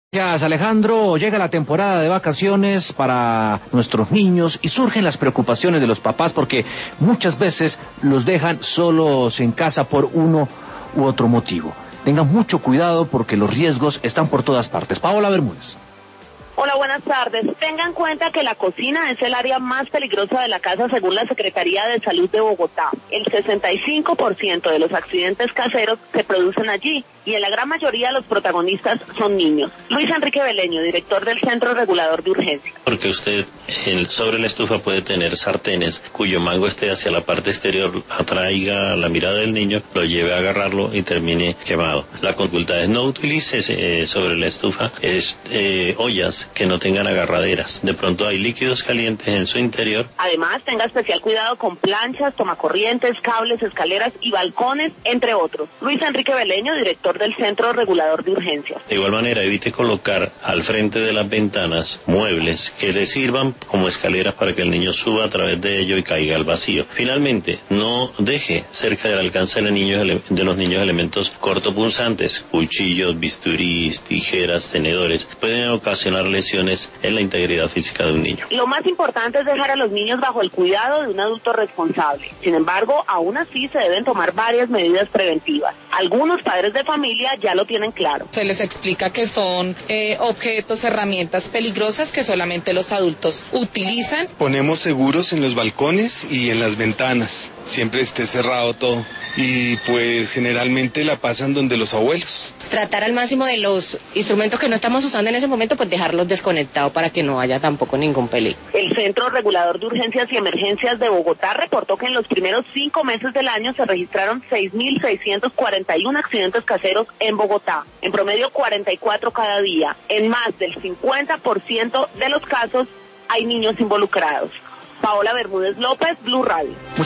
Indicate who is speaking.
Speaker 1: Gracias, Alejandro. Llega la temporada de vacaciones para nuestros niños y surgen las preocupaciones de los papás porque muchas veces los dejan solos en casa por uno u otro motivo. Tengan mucho cuidado porque los riesgos están por todas partes. Paola Bermúdez.
Speaker 2: Hola, buenas tardes. Tengan en cuenta que la cocina es el área más peligrosa de la casa según la Secretaría de Salud de Bogotá. El 65% de los accidentes caseros se producen allí y en la gran mayoría los protagonistas son niños. Luis Enrique Beleño, director del Centro Regulador de Urgencias.
Speaker 3: Porque usted sobre la estufa puede tener sartenes cuyo mango esté hacia la parte exterior, atraiga la mirada del niño, lo lleve a agarrarlo y termine quemado. La consulta es no utilice sobre la estufa ollas que no tengan agarraderas. De pronto hay líquidos calientes en su interior.
Speaker 2: Además, tenga especial cuidado con planchas, tomacorrientes, cables, escaleras y balcones, entre otros. Luis Enrique Beleño, director del Centro Regulador de Urgencias.
Speaker 3: De igual manera, evite colocar al frente de las ventanas muebles que le sirvan como escaleras para que el niño suba a través de ello y caiga al vacío. Finalmente, no deje cerca del alcance de los niños elementos cortopunzantes, cuchillos, bisturís, tijeras, tenedores. Pueden ocasionar lesiones en la integridad física de un niño.
Speaker 2: Lo más importante es dejar a los niños bajo el cuidado de un adulto responsable. Sin embargo, aún así se deben tomar varias medidas preventivas. Algunos padres de familia ya lo tienen claro.
Speaker 4: Se les explica que son objetos, herramientas peligrosas que solamente los adultos utilizan.
Speaker 5: Ponemos seguros en los balcones y en las ventanas, siempre esté cerrado todo. Y pues generalmente la pasan donde los abuelos.
Speaker 6: Tratar al máximo de los instrumentos que no estamos usando en ese momento, pues dejarlos desconectados para que no haya tampoco ningún peligro.
Speaker 2: El Centro Regulador de Urgencias y Emergencias de Bogotá reportó que en los primeros 5 meses del año se registraron 6.641 accidentes caseros en Bogotá, en promedio 44 cada día. En más del 50% de los casos hay niños involucrados. Paola Bermúdez López, Blue Radio.